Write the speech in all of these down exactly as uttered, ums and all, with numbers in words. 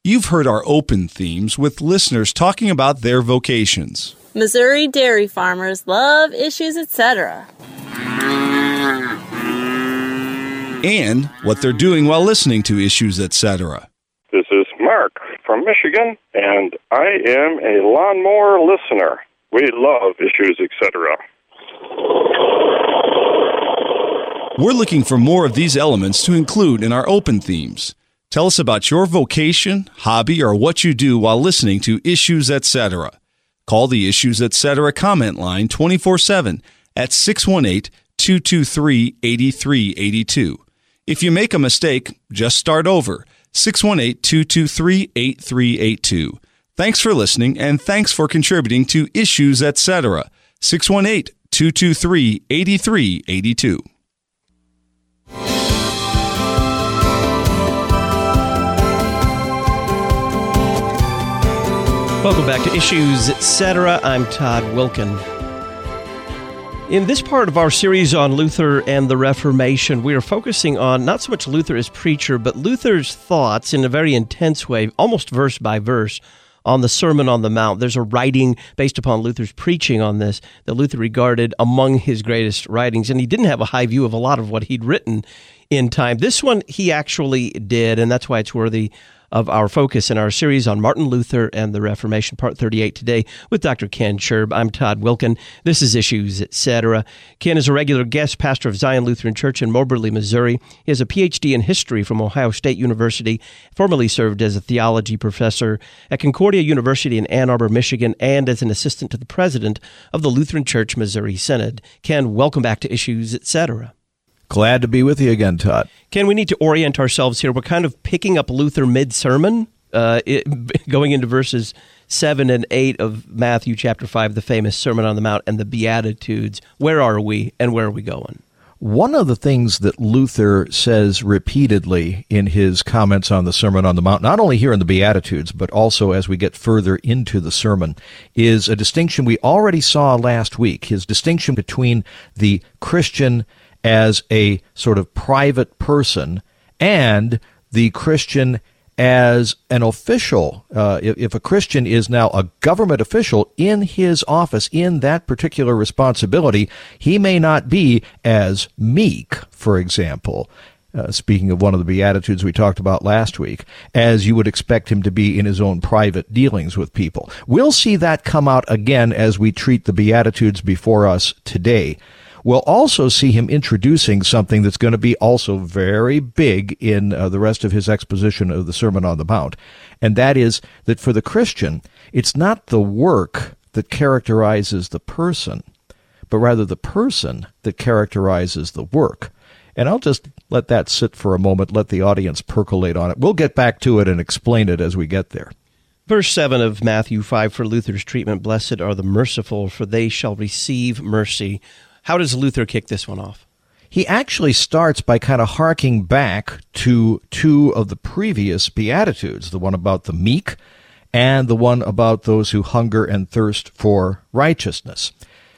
You've heard our open themes with listeners talking about their vocations. Missouri dairy farmers love issues, et cetera. And what they're doing while listening to Issues, et cetera. This is Mark from Michigan, and I am a lawnmower listener. We love Issues, et cetera. We're looking for more of these elements to include in our open themes. Tell us about your vocation, hobby, or what you do while listening to Issues, et cetera. Call the Issues, et cetera comment line twenty-four seven at six one eight, two two three, eight three eight two. If you make a mistake, just start over. six one eight, two two three, eight three eight two. Thanks for listening, and thanks for contributing to Issues, et cetera. six one eight, two two three, eight three eight two. Welcome back to Issues, et cetera. I'm Todd Wilken. In this part of our series on Luther and the Reformation, we are focusing on not so much Luther as preacher, but Luther's thoughts in a very intense way, almost verse by verse, on the Sermon on the Mount. There's a writing based upon Luther's preaching on this that Luther regarded among his greatest writings, and he didn't have a high view of a lot of what he'd written in time. This one he actually did, and that's why it's worthy of our focus in our series on Martin Luther and the Reformation, Part thirty-eight today with Doctor Ken Scherb. I'm Todd Wilken. This is Issues, et cetera. Ken is a regular guest pastor of Zion Lutheran Church in Moberly, Missouri. He has a P H D in history from Ohio State University, formerly served as a theology professor at Concordia University in Ann Arbor, Michigan, and as an assistant to the president of the Lutheran Church Missouri Synod. Ken, welcome back to Issues, et cetera. Glad to be with you again, Todd. Ken, we need to orient ourselves here. We're kind of picking up Luther mid-sermon, uh, it, going into verses seven and eight of Matthew chapter five, the famous Sermon on the Mount and the Beatitudes. Where are we and where are we going? One of the things that Luther says repeatedly in his comments on the Sermon on the Mount, not only here in the Beatitudes, but also as we get further into the sermon, is a distinction we already saw last week, his distinction between the Christian as a sort of private person and the Christian as an official. Uh, if, if a Christian is now a government official in his office, in that particular responsibility, he may not be as meek, for example, uh, speaking of one of the Beatitudes we talked about last week, as you would expect him to be in his own private dealings with people. We'll see that come out again as we treat the Beatitudes before us today. We'll also see him introducing something that's going to be also very big in uh, the rest of his exposition of the Sermon on the Mount, and that is that for the Christian, it's not the work that characterizes the person, but rather the person that characterizes the work. And I'll just let that sit for a moment, let the audience percolate on it. We'll get back to it and explain it as we get there. Verse seven of Matthew five for Luther's treatment, "Blessed are the merciful, for they shall receive mercy." How does Luther kick this one off? He actually starts by kind of harking back to two of the previous Beatitudes, the one about the meek and the one about those who hunger and thirst for righteousness.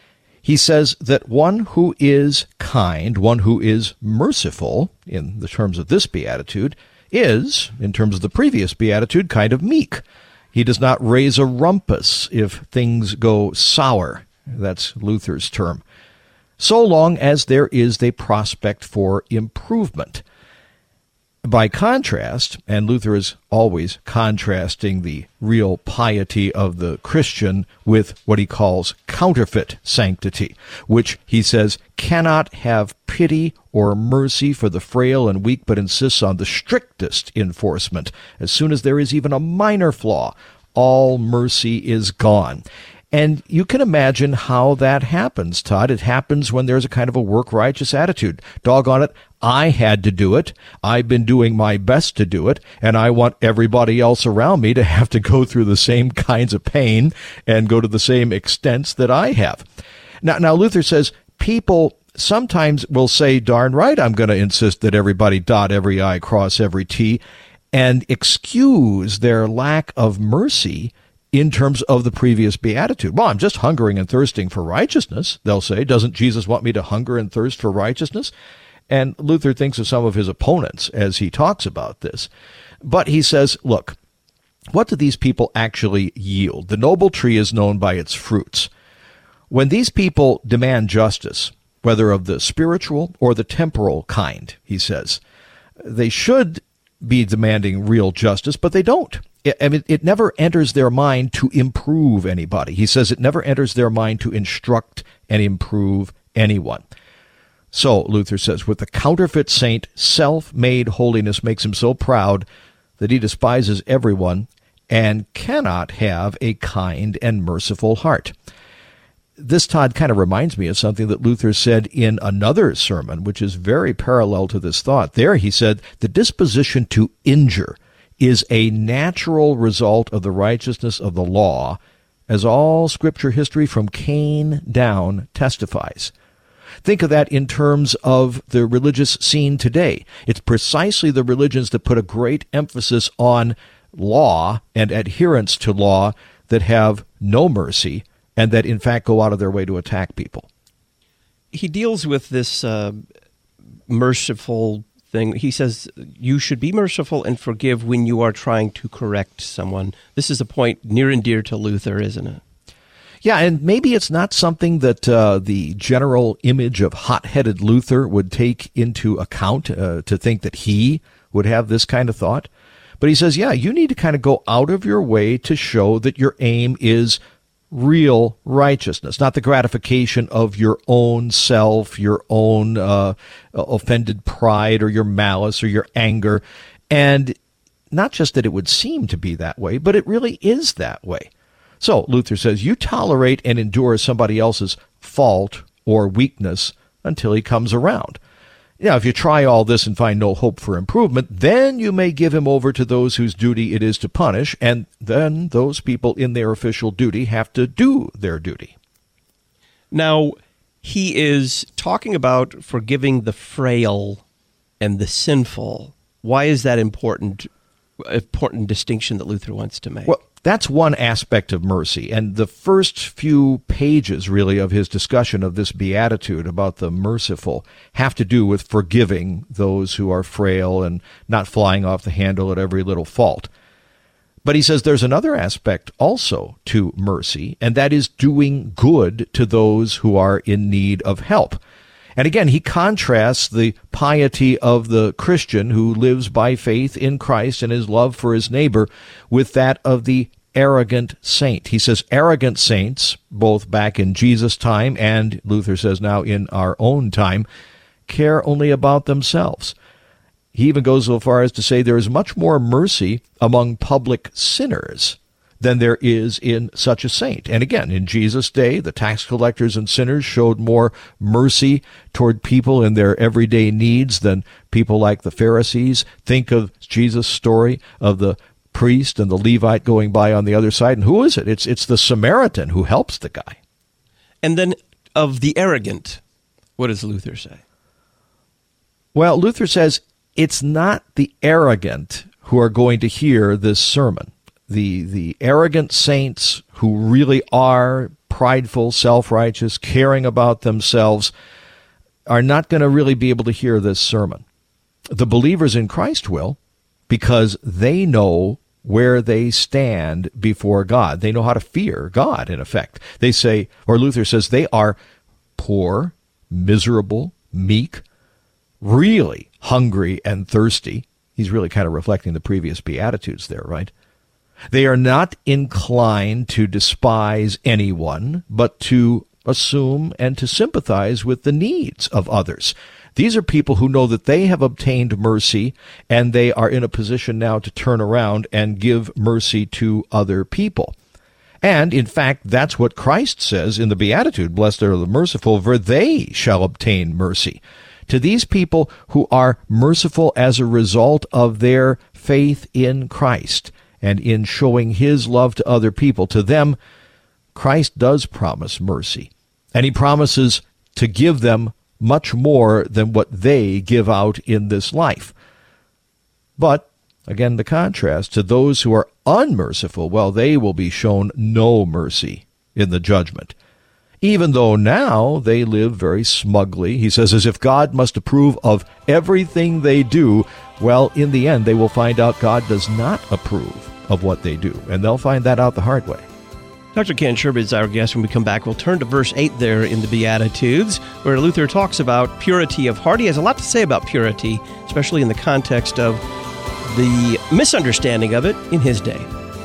He says that one who is kind, one who is merciful, in the terms of this Beatitude, is, in terms of the previous Beatitude, kind of meek. He does not raise a rumpus if things go sour. That's Luther's term. So long as there is the prospect for improvement. By contrast, and Luther is always contrasting the real piety of the Christian with what he calls counterfeit sanctity, which he says cannot have pity or mercy for the frail and weak, but insists on the strictest enforcement. As soon as there is even a minor flaw, all mercy is gone. And you can imagine how that happens, Todd. It happens when there's a kind of a work-righteous attitude. Doggone it, I had to do it. I've been doing my best to do it, and I want everybody else around me to have to go through the same kinds of pain and go to the same extents that I have. Now, now Luther says people sometimes will say, darn right, I'm going to insist that everybody dot every I, cross every T, and excuse their lack of mercy in terms of the previous beatitude. Well, I'm just hungering and thirsting for righteousness, they'll say. Doesn't Jesus want me to hunger and thirst for righteousness? And Luther thinks of some of his opponents as he talks about this. But he says, look, what do these people actually yield? The noble tree is known by its fruits. When these people demand justice, whether of the spiritual or the temporal kind, he says, they should be demanding real justice, but they don't. I mean, it never enters their mind to improve anybody. He says it never enters their mind to instruct and improve anyone. So, Luther says, with the counterfeit saint, self-made holiness makes him so proud that he despises everyone and cannot have a kind and merciful heart. This, Todd, kind of reminds me of something that Luther said in another sermon, which is very parallel to this thought. There he said, the disposition to injure is a natural result of the righteousness of the law, as all Scripture history from Cain down testifies. Think of that in terms of the religious scene today. It's precisely the religions that put a great emphasis on law and adherence to law that have no mercy, and that, in fact, go out of their way to attack people. He deals with this uh, merciful thing. He says you should be merciful and forgive when you are trying to correct someone. This is a point near and dear to Luther, isn't it? Yeah, and maybe it's not something that uh, the general image of hot-headed Luther would take into account uh, to think that he would have this kind of thought. But he says, yeah, you need to kind of go out of your way to show that your aim is real righteousness, not the gratification of your own self, your own uh, offended pride or your malice or your anger. And not just that it would seem to be that way, but it really is that way. So Luther says you tolerate and endure somebody else's fault or weakness until he comes around. Now, if you try all this and find no hope for improvement, then you may give him over to those whose duty it is to punish, and then those people in their official duty have to do their duty. Now, he is talking about forgiving the frail and the sinful. Why is that important, important distinction that Luther wants to make? Well, that's one aspect of mercy, and the first few pages, really, of his discussion of this beatitude about the merciful have to do with forgiving those who are frail and not flying off the handle at every little fault. But he says there's another aspect also to mercy, and that is doing good to those who are in need of help. And again, he contrasts the piety of the Christian who lives by faith in Christ and his love for his neighbor with that of the arrogant saint. He says arrogant saints, both back in Jesus' time and, Luther says now, in our own time, care only about themselves. He even goes so far as to say there is much more mercy among public sinners than there is in such a saint. And again, in Jesus' day, the tax collectors and sinners showed more mercy toward people in their everyday needs than people like the Pharisees. Think of Jesus' story of the priest and the Levite going by on the other side. And who is it? It's it's the Samaritan who helps the guy. And then of the arrogant, what does Luther say? Well, Luther says it's not the arrogant who are going to hear this sermon. The the arrogant saints who really are prideful, self-righteous, caring about themselves are not going to really be able to hear this sermon. The believers in Christ will, because they know where they stand before God. They know how to fear God, in effect. They say, or Luther says, they are poor, miserable, meek, really hungry and thirsty. He's really kind of reflecting the previous Beatitudes there, right? They are not inclined to despise anyone, but to assume and to sympathize with the needs of others. These are people who know that they have obtained mercy, and they are in a position now to turn around and give mercy to other people. And, in fact, that's what Christ says in the Beatitude, "Blessed are the merciful, for they shall obtain mercy." To these people who are merciful as a result of their faith in Christ and in showing his love to other people, to them, Christ does promise mercy. And he promises to give them much more than what they give out in this life. But, again, the contrast to those who are unmerciful, well, they will be shown no mercy in the judgment. Even though now they live very smugly, he says, as if God must approve of everything they do, well, in the end, they will find out God does not approve of what they do, and they'll find that out the hard way. Doctor Ken Sherb is our guest. When we come back, we'll turn to verse eight there in the Beatitudes, where Luther talks about purity of heart. He has a lot to say about purity, especially in the context of the misunderstanding of it in his day.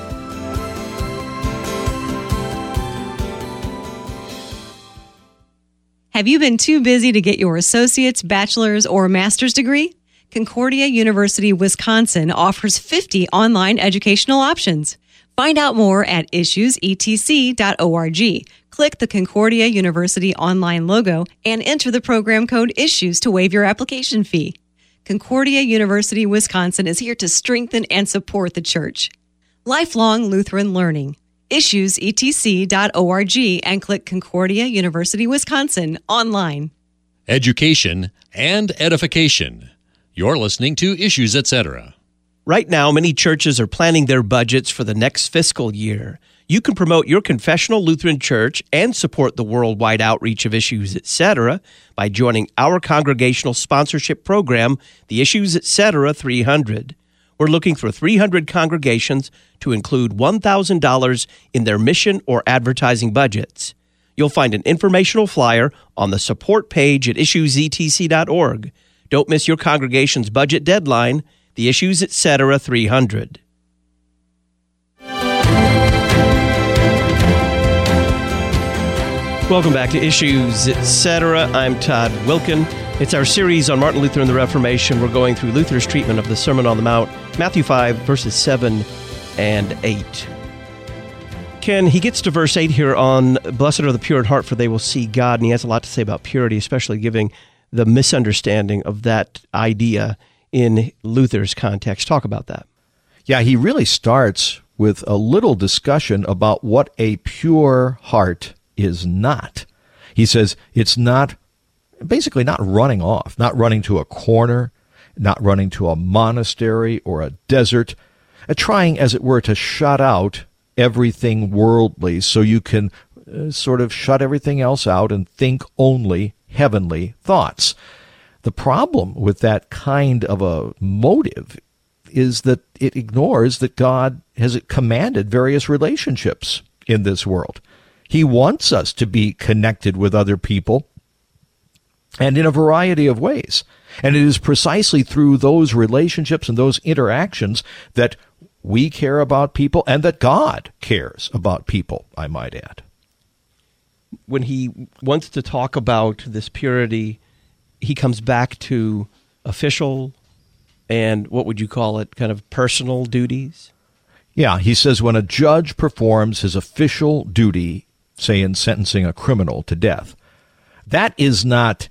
Have you been too busy to get your associate's, bachelor's, or master's degree? Concordia University, Wisconsin offers fifty online educational options. Find out more at issues e t c dot org. Click the Concordia University online logo and enter the program code ISSUES to waive your application fee. Concordia University, Wisconsin is here to strengthen and support the church. Lifelong Lutheran Learning. issues e t c dot org and click Concordia University, Wisconsin online. Education and edification. You're listening to Issues, et cetera. Right now, many churches are planning their budgets for the next fiscal year. You can promote your confessional Lutheran church and support the worldwide outreach of Issues, et cetera by joining our congregational sponsorship program, the Issues, et cetera three hundred. We're looking for three hundred congregations to include one thousand dollars in their mission or advertising budgets. You'll find an informational flyer on the support page at issues e t c dot org. Don't miss your congregation's budget deadline, the Issues, et cetera three hundred. Welcome back to Issues, et cetera. I'm Todd Wilkin. It's our series on Martin Luther and the Reformation. We're going through Luther's treatment of the Sermon on the Mount, Matthew five, verses seven and eight. Ken, he gets to verse eight here on, Blessed are the pure in heart, for they will see God, and he has a lot to say about purity, especially giving the misunderstanding of that idea in Luther's context. Talk about that. Yeah, he really starts with a little discussion about what a pure heart is not. He says it's not, basically not running off, not running to a corner, not running to a monastery or a desert, uh, trying, as it were, to shut out everything worldly so you can uh, sort of shut everything else out and think only heavenly thoughts. The problem with that kind of a motive is that it ignores that God has commanded various relationships in this world. He wants us to be connected with other people, and in a variety of ways. And it is precisely through those relationships and those interactions that we care about people and that God cares about people, I might add. When he wants to talk about this purity, he comes back to official and what would you call it, kind of personal duties? Yeah, he says when a judge performs his official duty, say in sentencing a criminal to death, that is not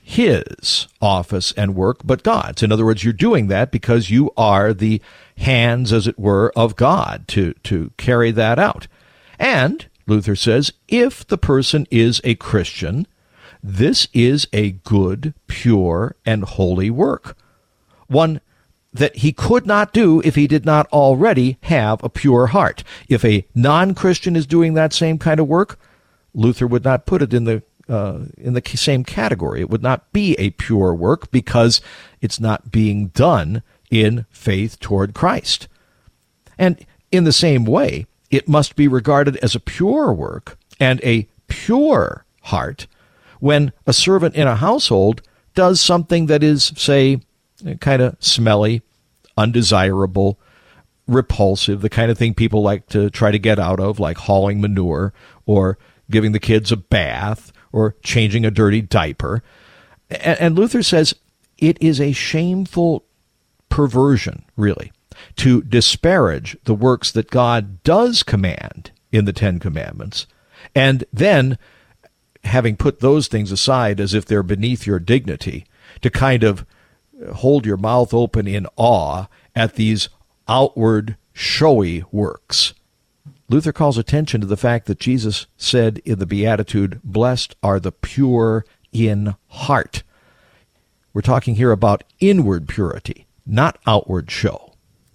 his office and work, but God's. In other words, you're doing that because you are the hands, as it were, of God to, to carry that out. And, Luther says, if the person is a Christian, this is a good, pure, and holy work. One that he could not do if he did not already have a pure heart. If a non-Christian is doing that same kind of work, Luther would not put it in the uh, in the same category. It would not be a pure work because it's not being done in faith toward Christ. And in the same way, it must be regarded as a pure work and a pure heart when a servant in a household does something that is, say, kind of smelly, undesirable, repulsive, the kind of thing people like to try to get out of, like hauling manure or giving the kids a bath or changing a dirty diaper. And Luther says it is a shameful perversion, really, to disparage the works that God does command in the Ten Commandments, and then, having put those things aside as if they're beneath your dignity, to kind of hold your mouth open in awe at these outward, showy works. Luther calls attention to the fact that Jesus said in the Beatitude, "Blessed are the pure in heart." We're talking here about inward purity, not outward show.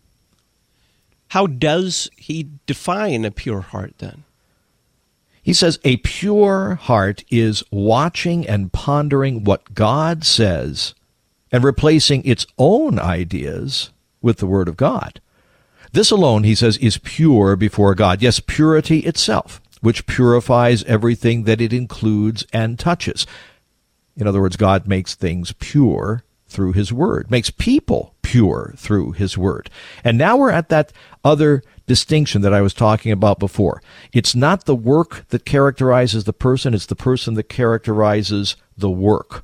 How does he define a pure heart then? He says a pure heart is watching and pondering what God says and replacing its own ideas with the Word of God. This alone, he says, is pure before God. Yes, purity itself, which purifies everything that it includes and touches. In other words, God makes things pure through his word, makes people pure through his word. And now we're at that other distinction that I was talking about before. It's not the work that characterizes the person, it's the person that characterizes the work.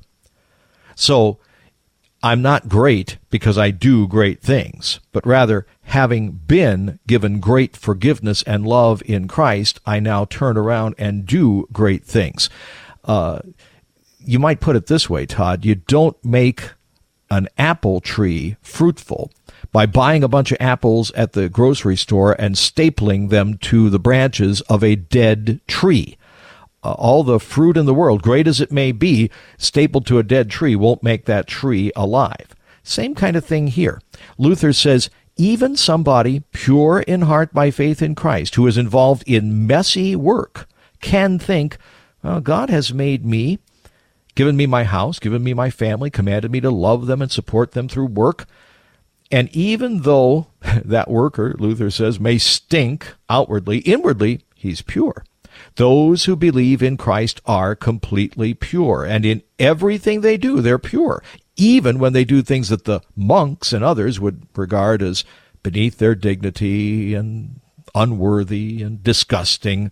So, I'm not great because I do great things, but rather, having been given great forgiveness and love in Christ, I now turn around and do great things. Uh, you might put it this way, Todd. You don't make an apple tree fruitful by buying a bunch of apples at the grocery store and stapling them to the branches of a dead tree. Uh, all the fruit in the world, great as it may be, stapled to a dead tree won't make that tree alive. Same kind of thing here. Luther says, even somebody pure in heart by faith in Christ, who is involved in messy work, can think, well, God has made me, given me my house, given me my family, commanded me to love them and support them through work. And even though that worker, Luther says, may stink outwardly, inwardly, he's pure. Those who believe in Christ are completely pure, and in everything they do, they're pure, even when they do things that the monks and others would regard as beneath their dignity and unworthy and disgusting.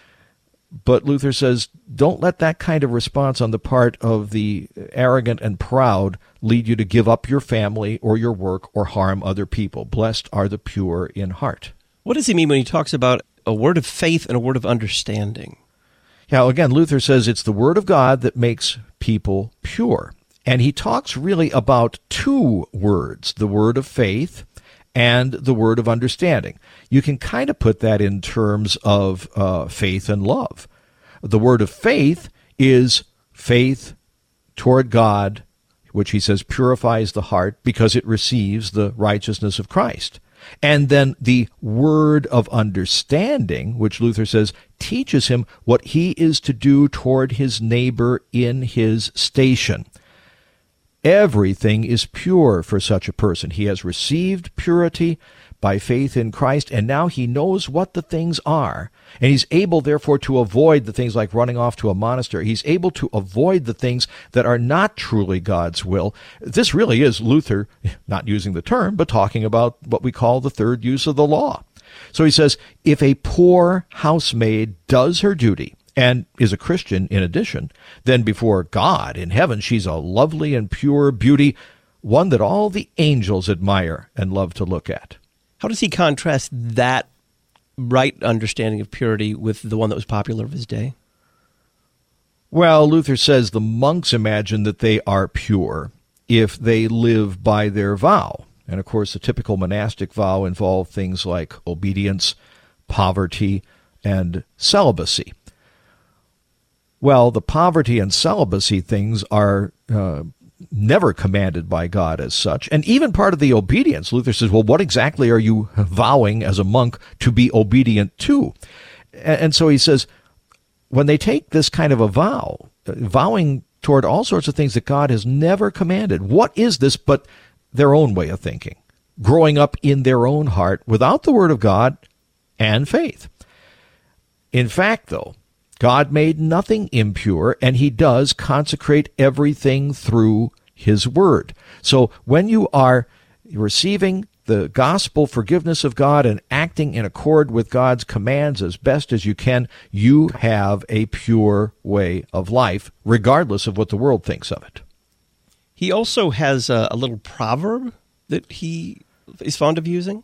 But Luther says, don't let that kind of response on the part of the arrogant and proud lead you to give up your family or your work or harm other people. Blessed are the pure in heart. What does he mean when he talks about a word of faith and a word of understanding? Yeah, again, Luther says it's the word of God that makes people pure. And he talks really about two words, the word of faith and the word of understanding. You can kind of put that in terms of uh, faith and love. The word of faith is faith toward God, which he says purifies the heart because it receives the righteousness of Christ. And then the word of understanding, which Luther says teaches him what he is to do toward his neighbor in his station. Everything is pure for such a person. He has received purity by faith in Christ, and now he knows what the things are. And he's able, therefore, to avoid the things like running off to a monastery. He's able to avoid the things that are not truly God's will. This really is Luther, not using the term, but talking about what we call the third use of the law. So he says, if a poor housemaid does her duty, and is a Christian in addition, then before God in heaven she's a lovely and pure beauty, one that all the angels admire and love to look at. How does he contrast that right understanding of purity with the one that was popular of his day? Well, Luther says the monks imagine that they are pure if they live by their vow. And of course, the typical monastic vow involved things like obedience, poverty, and celibacy. Well, the poverty and celibacy things are uh, never commanded by God as such. And even part of the obedience, Luther says, well, what exactly are you vowing as a monk to be obedient to? And, and so he says, when they take this kind of a vow, uh, vowing toward all sorts of things that God has never commanded, what is this but their own way of thinking, growing up in their own heart without the Word of God and faith? In fact, though, God made nothing impure, and he does consecrate everything through his word. So when you are receiving the gospel forgiveness of God and acting in accord with God's commands as best as you can, you have a pure way of life, regardless of what the world thinks of it. He also has a, a little proverb that he is fond of using.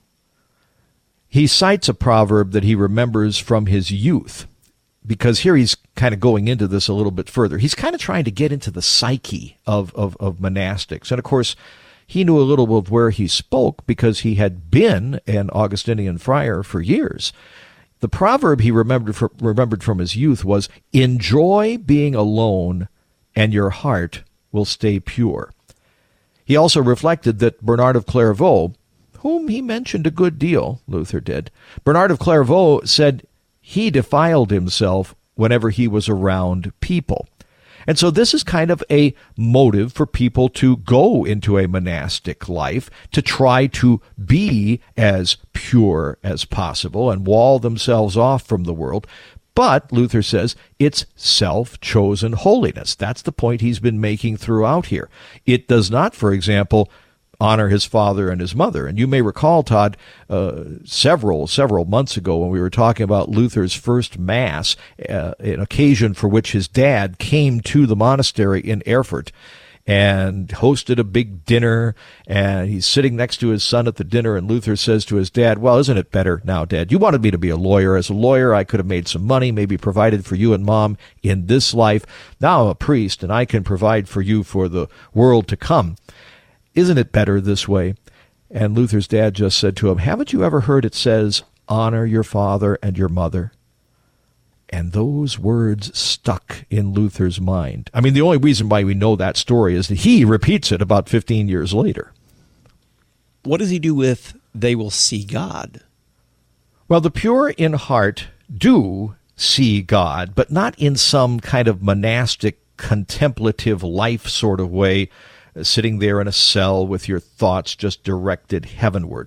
He cites a proverb that he remembers from his youth, because here he's kind of going into this a little bit further. He's kind of trying to get into the psyche of, of, of monastics. And of course, he knew a little of where he spoke because he had been an Augustinian friar for years. The proverb he remembered from, remembered from his youth was, enjoy being alone and your heart will stay pure. He also reflected that Bernard of Clairvaux, whom he mentioned a good deal, Luther did, Bernard of Clairvaux said, he defiled himself whenever he was around people. And so this is kind of a motive for people to go into a monastic life, to try to be as pure as possible and wall themselves off from the world. But, Luther says, it's self-chosen holiness. That's the point he's been making throughout here. It does not, for example, honor his father and his mother. And you may recall, Todd, uh, several, several months ago when we were talking about Luther's first Mass, uh, an occasion for which his dad came to the monastery in Erfurt and hosted a big dinner, and he's sitting next to his son at the dinner, and Luther says to his dad, well, isn't it better now, Dad? You wanted me to be a lawyer. As a lawyer, I could have made some money, maybe provided for you and Mom in this life. Now I'm a priest, and I can provide for you for the world to come. Isn't it better this way? And Luther's dad just said to him, haven't you ever heard it says, honor your father and your mother? And those words stuck in Luther's mind. I mean, the only reason why we know that story is that he repeats it about fifteen years later. What does he do with they will see God? Well, the pure in heart do see God, but not in some kind of monastic, contemplative life sort of way, sitting there in a cell with your thoughts just directed heavenward.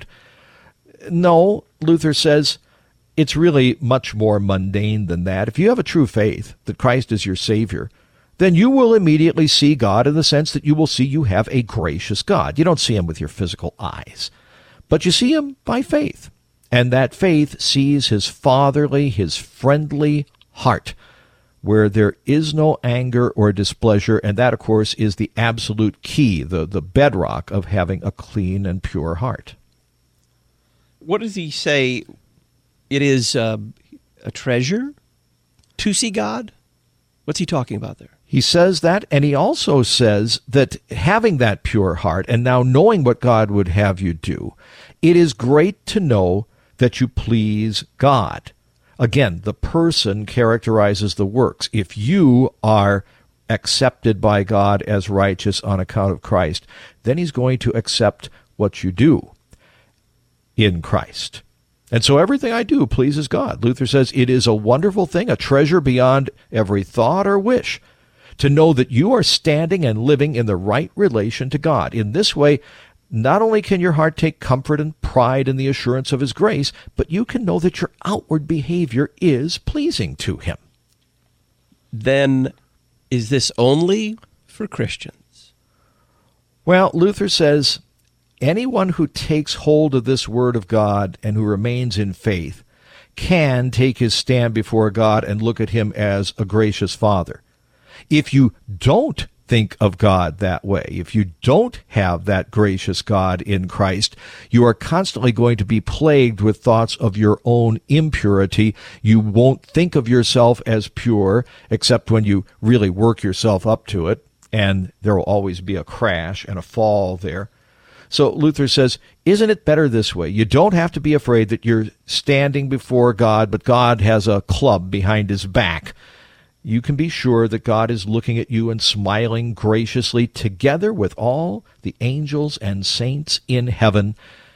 No, Luther says, it's really much more mundane than that. If you have a true faith that Christ is your Savior, then you will immediately see God in the sense that you will see you have a gracious God. You don't see him with your physical eyes, but you see him by faith. And that faith sees his fatherly, his friendly heart, where there is no anger or displeasure, and that, of course, is the absolute key, the, the bedrock of having a clean and pure heart. What does he say? It is uh, a treasure to see God? What's he talking about there? He says that, and he also says that having that pure heart and now knowing what God would have you do, it is great to know that you please God. Again, the person characterizes the works. If you are accepted by God as righteous on account of Christ, then he's going to accept what you do in Christ. And so everything I do pleases God. Luther says it is a wonderful thing, a treasure beyond every thought or wish, to know that you are standing and living in the right relation to God. In this way, not only can your heart take comfort and pride in the assurance of his grace, but you can know that your outward behavior is pleasing to him. Then is this only for Christians? Well, Luther says anyone who takes hold of this word of God and who remains in faith can take his stand before God and look at him as a gracious Father. If you don't think of God that way, if you don't have that gracious God in Christ, you are constantly going to be plagued with thoughts of your own impurity. You won't think of yourself as pure, except when you really work yourself up to it, and there will always be a crash and a fall there. So Luther says, isn't it better this way? You don't have to be afraid that you're standing before God, but God has a club behind his back. You can be sure that God is looking at you and smiling graciously together with all the angels and saints in heaven.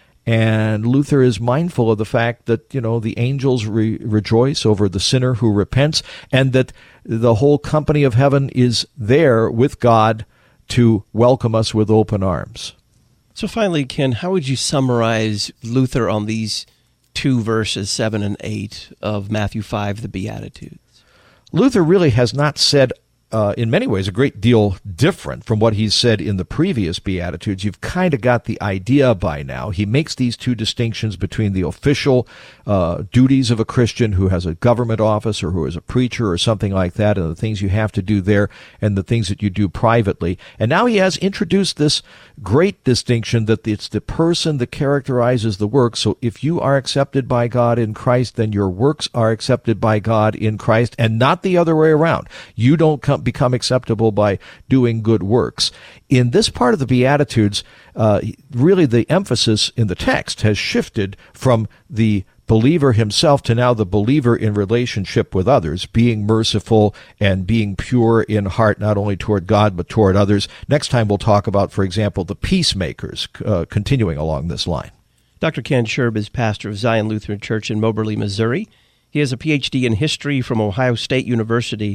And Luther is mindful of the fact that, you know, the angels re- rejoice over the sinner who repents, and that the whole company of heaven is there with God to welcome us with open arms. So finally, Ken, how would you summarize Luther on these two verses, seven and eight of Matthew five, the Beatitudes? Luther really has not said, uh, in many ways, a great deal different from what he's said in the previous Beatitudes. You've kind of got the idea by now. He makes these two distinctions between the official uh, duties of a Christian who has a government office or who is a preacher or something like that, and the things you have to do there and the things that you do privately. And now he has introduced this great distinction that it's the person that characterizes the work. So if you are accepted by God in Christ, then your works are accepted by God in Christ, and not the other way around. You don't come, become acceptable by doing good works. In this part of the Beatitudes, uh, really the emphasis in the text has shifted from the believer himself to now the believer in relationship with others, being merciful and being pure in heart, not only toward God, but toward others. Next time we'll talk about, for example, the peacemakers, uh, continuing along this line. Doctor Ken Scherb is pastor of Zion Lutheran Church in Moberly, Missouri. He has a P H D in history from Ohio State University.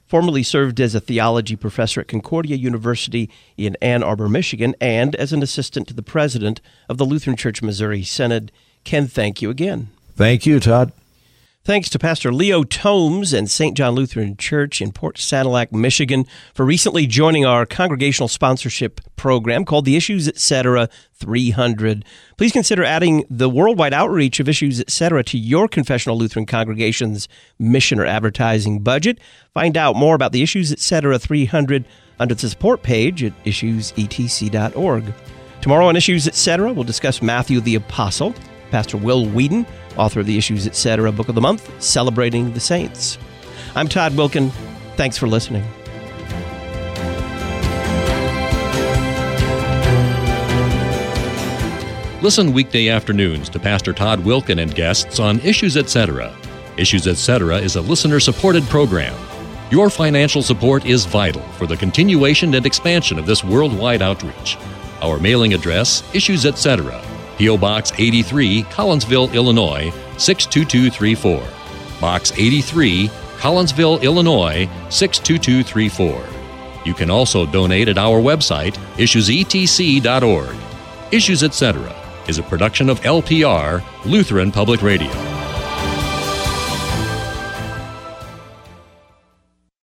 formerly served as a theology professor at Concordia University in Ann Arbor, Michigan, and as an assistant to the president of the Lutheran Church Missouri Synod. Ken, thank you again. Thank you, Todd. Thanks to Pastor Leo Tomes and Saint John Lutheran Church in Port Sanilac, Michigan, for recently joining our congregational sponsorship program called the Issues Etc. three hundred. Please consider adding the worldwide outreach of Issues Etc. to your confessional Lutheran congregation's mission or advertising budget. Find out more about the Issues Etc. three hundred under the support page at issues e t c dot org. Tomorrow on Issues Etc., we'll discuss Matthew the Apostle. Pastor Will Whedon, author of the Issues Etc. Book of the Month, Celebrating the Saints. I'm Todd Wilken. Thanks for listening. Listen weekday afternoons to Pastor Todd Wilken and guests on Issues Etc. Issues Etc. is a listener-supported program. Your financial support is vital for the continuation and expansion of this worldwide outreach. Our mailing address, Issues Etc., P O. Box eighty-three, Collinsville, Illinois, six two two three four. Box eighty-three, Collinsville, Illinois, six two two three four. You can also donate at our website, issues e t c dot org. Issues Etc. is a production of L P R, Lutheran Public Radio.